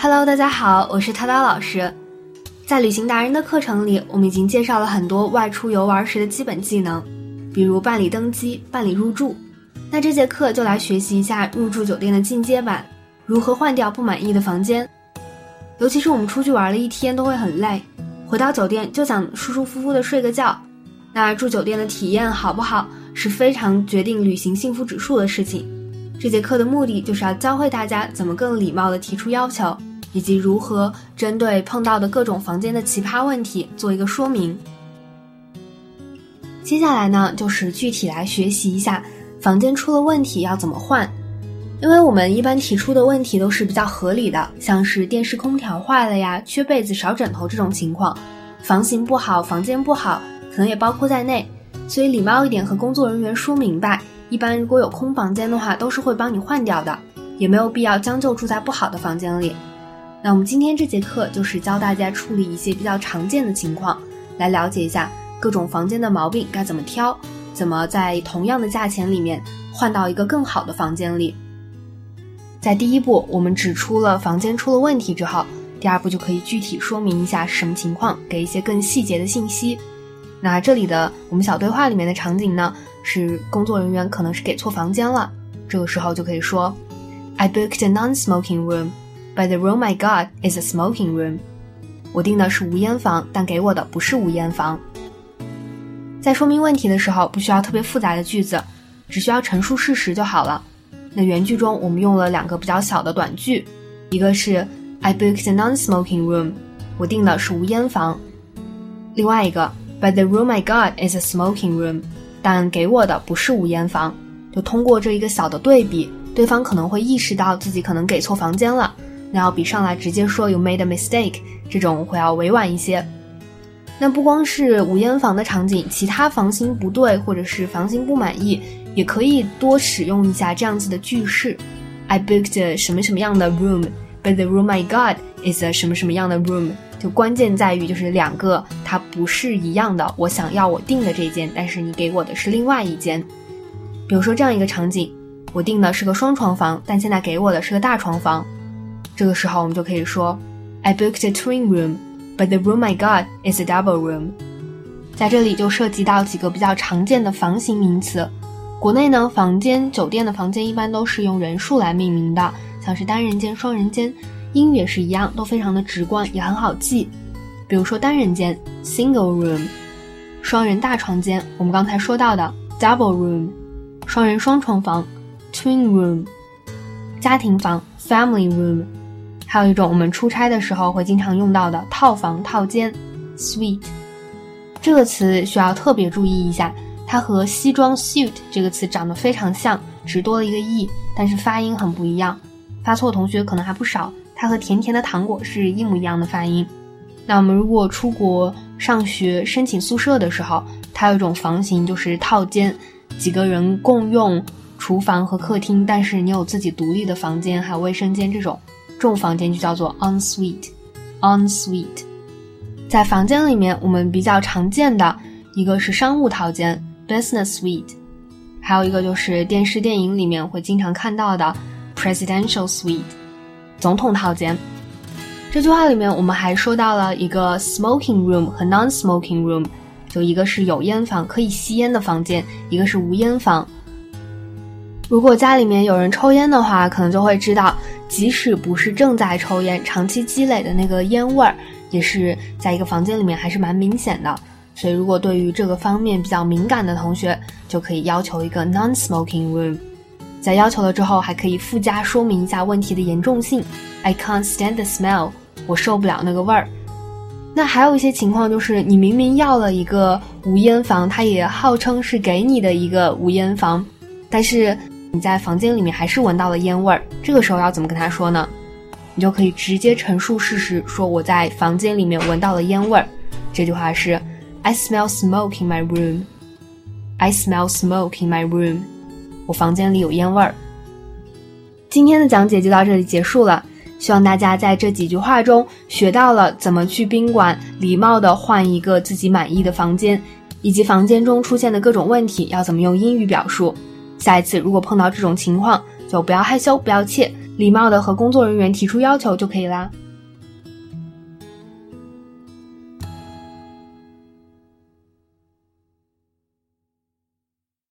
Hello， 大家好，我是涛涛老师。在旅行达人的课程里，我们已经介绍了很多外出游玩时的基本技能，比如办理登机、办理入住。那这节课就来学习一下入住酒店的进阶版，如何换掉不满意的房间。尤其是我们出去玩了一天都会很累，回到酒店就想舒舒服服的睡个觉。那住酒店的体验好不好，是非常决定旅行幸福指数的事情。这节课的目的就是要教会大家怎么更礼貌地提出要求，以及如何针对碰到的各种房间的奇葩问题做一个说明。接下来呢，就是具体来学习一下房间出了问题要怎么换。因为我们一般提出的问题都是比较合理的，像是电视空调坏了呀、缺被子少枕头这种情况，房型不好、房间不好可能也包括在内，所以礼貌一点和工作人员说明白，一般如果有空房间的话都是会帮你换掉的，也没有必要将就住在不好的房间里。那我们今天这节课就是教大家处理一些比较常见的情况，来了解一下各种房间的毛病该怎么挑，怎么在同样的价钱里面换到一个更好的房间里。在第一步我们指出了房间出了问题之后，第二步就可以具体说明一下是什么情况，给一些更细节的信息。那这里的我们小对话里面的场景呢，是工作人员可能是给错房间了，这个时候就可以说 I booked a non-smoking room, but the room I got is a smoking room. 我订的是无烟房，但给我的不是无烟房。在说明问题的时候不需要特别复杂的句子，只需要陈述事实就好了。那原句中我们用了两个比较小的短句，一个是 I booked a non-smoking room, 我订的是无烟房。另外一个 But the room I got is a smoking room, 但给我的不是无烟房。就通过这一个小的对比，对方可能会意识到自己可能给错房间了，那要比上来直接说 You made a mistake 这种会要委婉一些。那不光是无烟房的场景，其他房型不对或者是房型不满意，也可以多使用一下这样子的句式。 I booked a 什么什么样的 room, but the room I got is a 什么什么样的 room。 就关键在于就是两个它不是一样的，我想要我订的这间，但是你给我的是另外一间。比如说这样一个场景，我订的是个双床房，但现在给我的是个大床房。这个时候我们就可以说 I booked a twin room, but the room I got is a double room。 在这里就涉及到几个比较常见的房型名词。国内呢，酒店的房间一般都是用人数来命名的，像是单人间、双人间，英语也是一样，都非常的直观，也很好记。比如说单人间 single room， 双人大床间我们刚才说到的 double room， 双人双床房 twin room， 家庭房 family room， 还有一种我们出差的时候会经常用到的套房套间 suite。 这个词需要特别注意一下，它和西装 suit 这个词长得非常像，只多了一个 e， 但是发音很不一样，发错同学可能还不少，它和甜甜的糖果是一模一样的发音。那我们如果出国上学申请宿舍的时候，它有一种房型就是套间，几个人共用厨房和客厅，但是你有自己独立的房间还有卫生间，这种房间就叫做 ensuite。 在房间里面我们比较常见的一个是商务套间 business suite， 还有一个就是电视电影里面会经常看到的 presidential suite 总统套间。这句话里面我们还说到了一个 smoking room 和 non-smoking room， 就一个是有烟房可以吸烟的房间，一个是无烟房。如果家里面有人抽烟的话，可能就会知道即使不是正在抽烟，长期积累的那个烟味儿也是在一个房间里面还是蛮明显的。所以如果对于这个方面比较敏感的同学，就可以要求一个 non-smoking room。 在要求了之后还可以附加说明一下问题的严重性， I can't stand the smell， 我受不了那个味儿。那还有一些情况就是你明明要了一个无烟房，它也号称是给你的一个无烟房，但是你在房间里面还是闻到了烟味儿，这个时候要怎么跟他说呢？你就可以直接陈述事实，说我在房间里面闻到了烟味儿。这句话是 I smell smoke in my room， I smell smoke in my room， 我房间里有烟味儿。今天的讲解就到这里结束了，希望大家在这几句话中学到了怎么去宾馆礼貌地换一个自己满意的房间，以及房间中出现的各种问题要怎么用英语表述。下一次如果碰到这种情况，就不要害羞不要怯， 礼貌的和工作人员提出要求就可以啦。